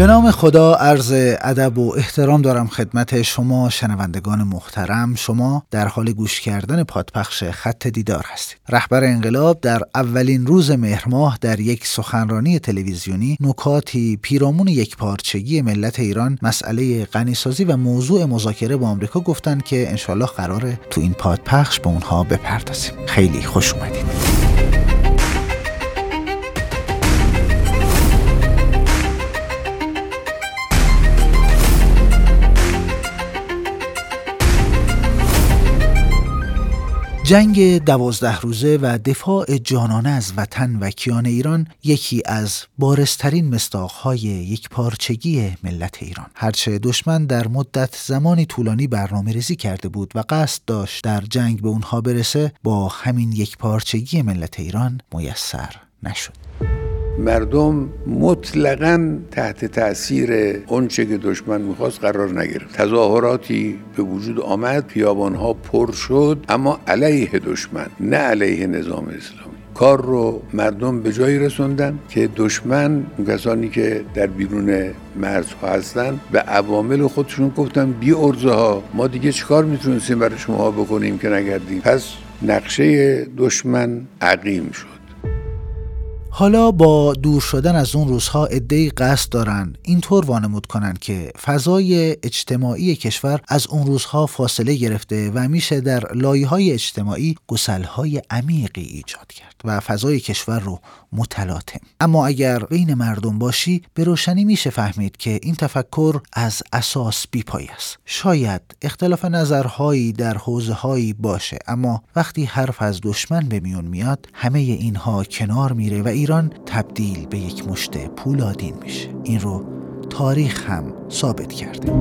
به نام خدا عرض ادب و احترام دارم خدمت شما شنوندگان محترم. شما در حال گوش کردن پادپخش خط دیدار هستید. رهبر انقلاب در اولین روز مهر ماه در یک سخنرانی تلویزیونی نکاتی پیرامون یکپارچگی ملت ایران، مسئله غنیسازی و موضوع مذاکره با آمریکا گفتن که انشالله قراره تو این پادپخش به اونها بپردازیم. خیلی خوش اومدید. جنگ 12 روزه و دفاع جانانه از وطن و کیان ایران یکی از بارزترین مصداق‌های یکپارچگی ملت ایران. هرچه دشمن در مدت زمانی طولانی برنامه‌ریزی کرده بود و قصد داشت در جنگ به اونها برسه، با همین یکپارچگی ملت ایران میسر نشد. مردم مطلقاً تحت تأثیر اونچه که دشمن میخواست قرار نگرفت. تظاهراتی به وجود آمد، خیابانها پر شد، اما علیه دشمن، نه علیه نظام اسلامی. کار رو مردم به جایی رسوندن که دشمن، کسانی که در بیرون مرزها هستن، به عوامل خودشون گفتن بی ارزه ها ما دیگه چیکار میتونستیم برای شما بکنیم که نگردیم. پس نقشه دشمن عقیم شد. حالا با دور شدن از اون روزها عده‌ای قصد دارن اینطور وانمود کنن که فضای اجتماعی کشور از اون روزها فاصله گرفته و میشه در لایه‌های اجتماعی گسل‌های عمیقی ایجاد کرد و فضای کشور رو متلاطم. اما اگر بین مردم باشی به روشنی میشه فهمید که این تفکر از اساس بی‌پایه است. شاید اختلاف نظرهایی در حوزه‌هایی باشه، اما وقتی حرف از دشمن به میون میاد همه اینها کنار میره و ایران تبدیل به یک مشت پولادین میشه. این رو تاریخ هم ثابت کرده.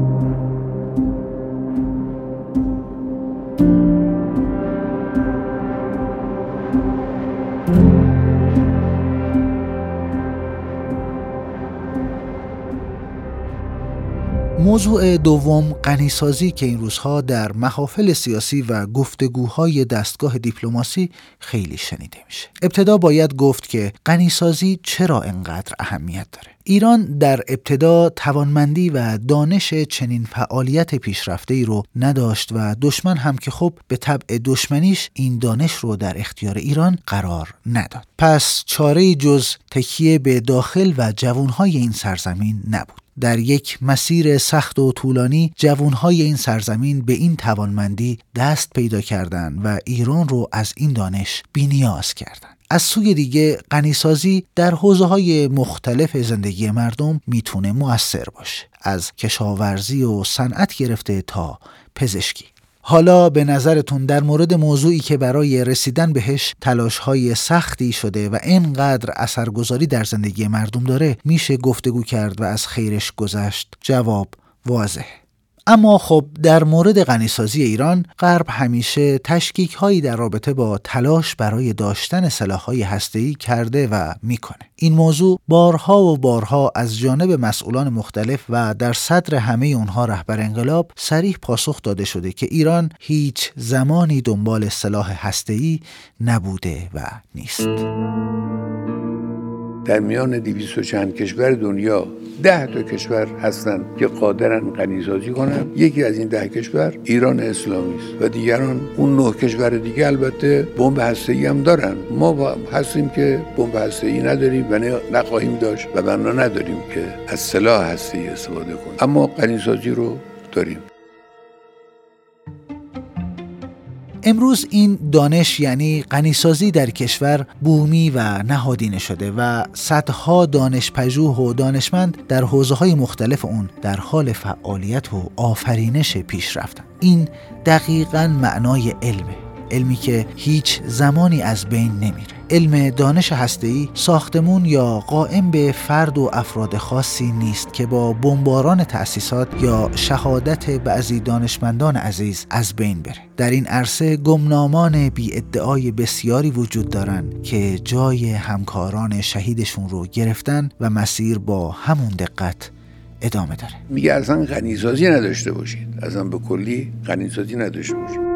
موضوع دوم، غنیسازی، که این روزها در محافل سیاسی و گفتگوهای دستگاه دیپلماسی خیلی شنیده میشه. ابتدا باید گفت که غنیسازی چرا انقدر اهمیت داره. ایران در ابتدا توانمندی و دانش چنین فعالیت پیشرفته‌ای رو نداشت و دشمن هم که خب به طبع دشمنیش این دانش رو در اختیار ایران قرار نداد. پس چاره‌ای جز تکیه به داخل و جوانهای این سرزمین نبود. در یک مسیر سخت و طولانی جوانهای این سرزمین به این توانمندی دست پیدا کردند و ایران رو از این دانش بی‌نیاز کردند. از سوی دیگه غنیسازی در حوزه‌های مختلف زندگی مردم میتونه مؤثر باشه، از کشاورزی و صنعت گرفته تا پزشکی. حالا به نظرتون در مورد موضوعی که برای رسیدن بهش تلاش‌های سختی شده و اینقدر اثرگذاری در زندگی مردم داره میشه گفتگو کرد و از خیرش گذشت؟ جواب واضحه. اما خب در مورد غنیسازی ایران، غرب همیشه تشکیک‌هایی در رابطه با تلاش برای داشتن سلاح‌های هسته‌ای کرده و میکنه. این موضوع بارها و بارها از جانب مسئولان مختلف و در صدر همه اونها رهبر انقلاب صریح پاسخ داده شده که ایران هیچ زمانی دنبال سلاح هسته‌ای نبوده و نیست. در میان 200 و چند کشور دنیا 10 تا کشور هستند که قادرن غنیسازی کنن. یکی از این 10 کشور ایران اسلامی است و دیگران اون 9 کشور دیگه البته بمب هسته‌ای هم دارن. ما هستیم که بمب هسته‌ای نداریم و نخواهیم داشت و بنا نداریم که از سلاح هسته‌ای استفاده کنیم، اما غنیسازی رو داریم. امروز این دانش یعنی غنیسازی در کشور بومی و نهادینه شده و صدها دانشپژوه و دانشمند در حوزه‌های مختلف اون در حال فعالیت و آفرینش پیش رفتن. این دقیقاً معنای علمی که هیچ زمانی از بین نمیره. علم دانش هسته‌ای ساختمون یا قائم به فرد و افراد خاصی نیست که با بمباران تأسیسات یا شهادت بعضی دانشمندان عزیز از بین بره. در این عرصه گمنامان بی ادعای بسیاری وجود دارن که جای همکاران شهیدشون رو گرفتن و مسیر با همون دقت ادامه داره. میگه اصلا غنیسازی نداشته باشید، اصلا به کلی غنیسازی نداشته باشید.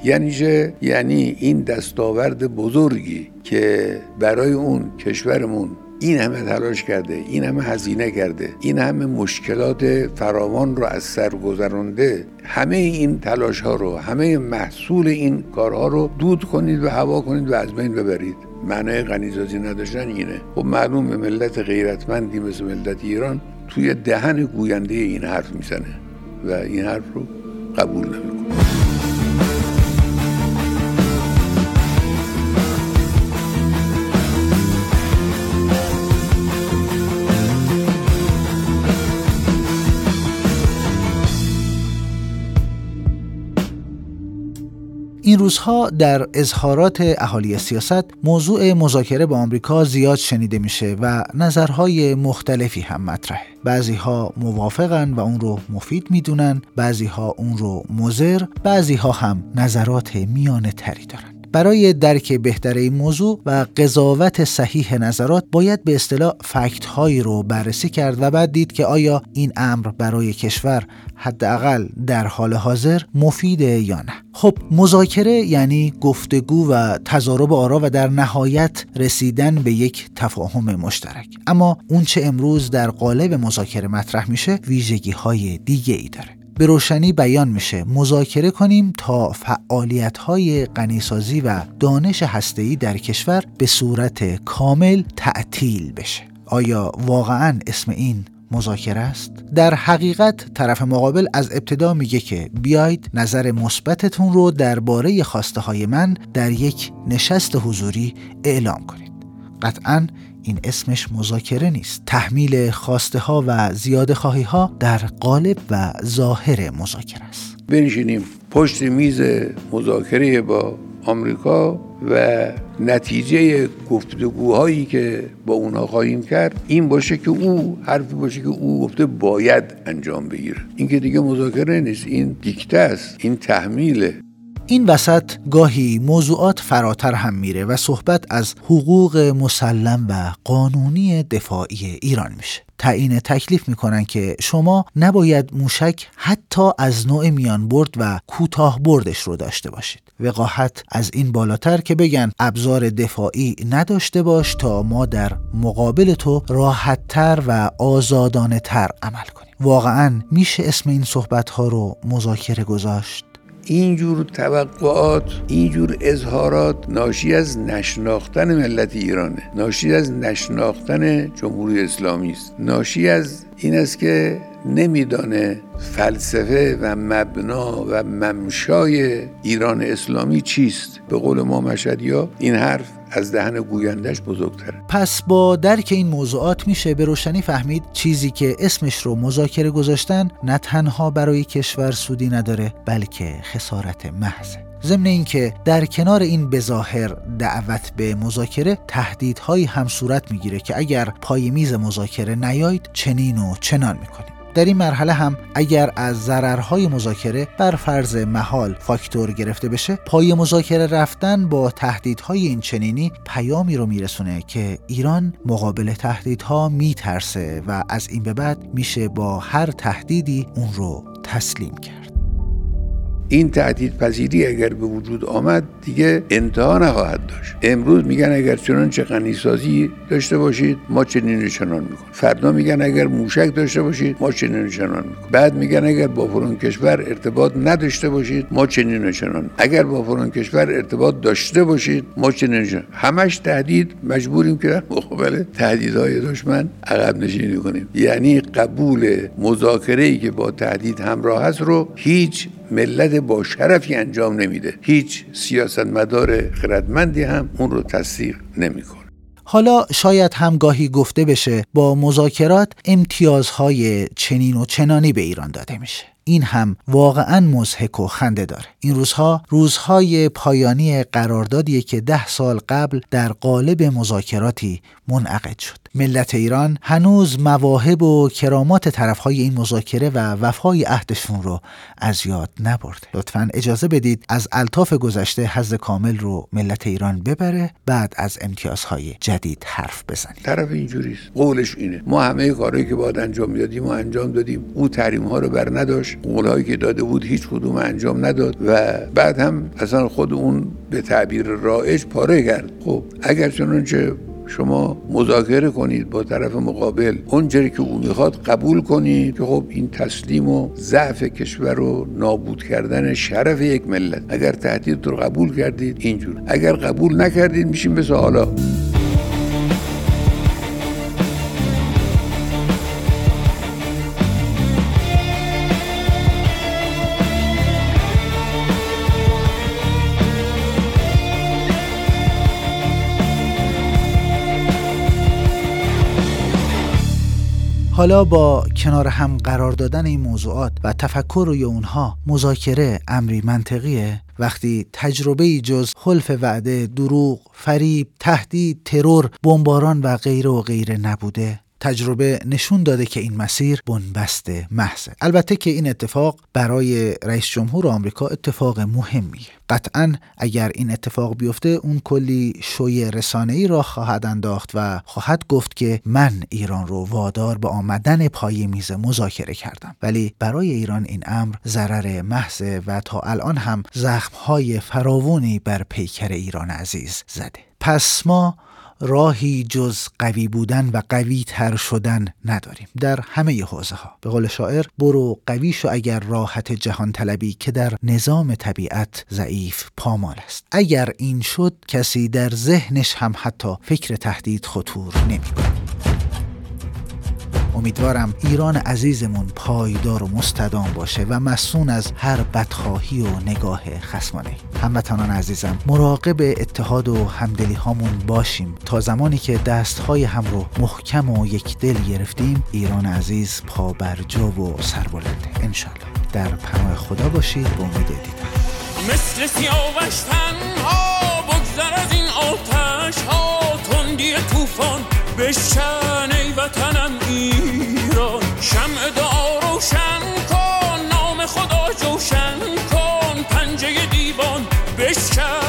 یعنی این دستاورد بزرگی که برای اون کشورمون این همه تلاش کرده، این همه هزینه کرده، این همه مشکلات فراوان رو از سر گذرانده، همه این تلاش ها رو، همه محصول این کارها رو دود کنید و هوا کنید و از بین ببرید. معنای غنیسازی نداشتن اینه. خب معلومه ملت غیرتمندی مثل ملت ایران توی دهن گوینده این حرف میزنه و این حرف رو قبول نمیکنه. این روزها در اظهارات اهالی سیاست موضوع مذاکره با آمریکا زیاد شنیده میشه و نظرهای مختلفی هم مطرحه. بعضیها موافقن و اون رو مفید میدونن، بعضیها اون رو مضر، بعضیها هم نظرات میانه تری دارن. برای درک بهتر این موضوع و قضاوت صحیح نظرات باید به اصطلاح فکت هایی رو بررسی کرد و بعد دید که آیا این امر برای کشور حداقل در حال حاضر مفیده یا نه. خب مذاکره یعنی گفتگو و تضارب آرا و در نهایت رسیدن به یک تفاهم مشترک. اما اون چه امروز در قالب مذاکره مطرح میشه ویژگی های دیگه ای داره. به روشنی بیان میشه مذاکره کنیم تا فعالیت‌های غنیسازی و دانش هسته‌ای در کشور به صورت کامل تعطیل بشه. آیا واقعاً اسم این مذاکره است؟ در حقیقت طرف مقابل از ابتدا میگه که بیایید نظر مثبتتون رو درباره خواسته‌های من در یک نشست حضوری اعلام کنید. قطعاً این اسمش مذاکره نیست. تحمیل خواسته ها و زیاده خواهی ها در قالب و ظاهر مذاکره است. بنشینیم پشت میز مذاکره با آمریکا و نتیجه گفتگوهایی که با اونها خواهیم کرد این باشه که حرفی باشه که گفته باید انجام بگیره. این که دیگه مذاکره نیست، این دیکته است، این تحمیله. این وسط گاهی موضوعات فراتر هم میره و صحبت از حقوق مسلم و قانونی دفاعی ایران میشه. تعیین تکلیف میکنن که شما نباید موشک حتی از نوع میان برد و کوتاه بردش رو داشته باشید. وقاحت از این بالاتر که بگن ابزار دفاعی نداشته باش تا ما در مقابل تو راحت‌تر و آزادانه تر عمل کنیم. واقعاً میشه اسم این صحبت‌ها رو مذاکره گذاشت؟ اینجور توقعات، اینجور اظهارات ناشی از نشناختن ملت ایرانه، ناشی از نشناختن جمهوری اسلامی است، ناشی از این است که نمیدانه فلسفه و مبنا و ممشای ایران اسلامی چیست. به قول ما مشهدی‌ها این حرف از دهن گویندش بزرگتره. پس با درک این موضوعات میشه به روشنی فهمید چیزی که اسمش رو مذاکره گذاشتن نه تنها برای کشور سودی نداره بلکه خسارت محض. ضمن اینکه در کنار این بظاهر دعوت به مذاکره تهدیدهایی هم صورت میگیره که اگر پای میز مذاکره نیایید چنین و چنان میکنیم. در این مرحله هم اگر از ضررهای مذاکره بر فرض محال فاکتور گرفته بشه، پای مذاکره رفتن با تهدیدهای این چنینی پیامی رو میرسونه که ایران مقابل تهدیدها میترسه و از این به بعد میشه با هر تهدیدی اون رو تسلیم کرد. این تهدید پذیری اگر به وجود آمد دیگه انتها نخواهد داشت. امروز میگن اگر چنانچه غنیسازی داشته باشید ما چنین و چنان میکنیم. فردا میگن اگر موشک داشته باشید ما چنین و چنان میکنیم. بعد میگن اگر با فلان کشور ارتباط نداشته باشید ما چنین و چنان. اگر با فلان کشور ارتباط داشته باشید ما چنین و چنان. همش تهدید. مجبوریم که در مقابل تهدیدهای دشمن عقب نشینی کنیم. یعنی قبول مذاکره‌ای که با تهدید همراه است رو هیچ ملت با شرفی انجام نمیده. هیچ سیاستمدار خردمندی هم اون رو تصدیق نمیکنه. حالا شاید هم گاهی گفته بشه با مذاکرات امتیازهای چنین و چنانی به ایران داده میشه. این هم واقعاً مضحک و خنده داره. این روزهای پایانی قراردادیه که 10 سال قبل در قالب مذاکراتی منعقد شد. ملت ایران هنوز مواهب و کرامات طرفهای این مذاکره و وفای عهدشون رو از یاد نبرده. لطفاً اجازه بدید از الطاف گذشته حظ کامل رو ملت ایران ببره، بعد از امتیازهای جدید حرف بزنیم. طرف اینجوریست، قولش اینه ما همه کارهایی که باید انجام میدادیم و انجام دادیم، او تحریم ها رو بر نداشت، خودش قولهایی که داده بود هیچ کدوم انجام نداد و بعد هم اصلا خود اون به تعبیر رایج پاره کرد. خب اگر چنانچه شما مذاکره کنید با طرف مقابل، اونجوری که او میخواد قبول کنید که خب این تسلیم و ضعف کشور و نابود کردن شرف یک ملت. اگر تهدید رو قبول کردید اینجور، اگر قبول نکردید میشیم مثل حالا. حالا با کنار هم قرار دادن این موضوعات و تفکر روی اونها، مذاکره امری منطقیه وقتی تجربه‌ای جز حلف وعده، دروغ، فریب، تهدید، ترور، بمباران و غیره نبوده. تجربه نشون داده که این مسیر بنبست محضه. البته که این اتفاق برای رئیس جمهور آمریکا اتفاق مهمیه. قطعاً اگر این اتفاق بیفته اون کلی شوی رسانه‌ای را خواهد انداخت و خواهد گفت که من ایران رو وادار به آمدن پای میز مذاکره کردم. ولی برای ایران این امر ضرر محضه و تا الان هم زخم‌های فراوانی بر پیکر ایران عزیز زده. پس ما راهی جز قوی بودن و قوی تر شدن نداریم در همه حوزه ها. به قول شاعر برو قوی شو اگر راحت جهان طلبی که در نظام طبیعت ضعیف پامال است. اگر این شد کسی در ذهنش هم حتی فکر تهدید خطور نمی کند. امیدوارم ایران عزیزمون پایدار و مستدام باشه و مصون از هر بدخواهی و نگاه خصمانه. هموطنان عزیزم، مراقب اتحاد و همدلی هامون باشیم تا زمانی که دستهای هم رو محکم و یک دل گرفتیم، ایران عزیز پا بر جا و سربلنده انشالله. در پناه خدا باشید. به امید دیدن. مثل سیاوش تنها بگذر از این آتش ها، تندی طوفان بشکن ای وطنم ایران. شمع دعا روشن کن، نام خدا جوشن کن، پنجه دیوان بشکن.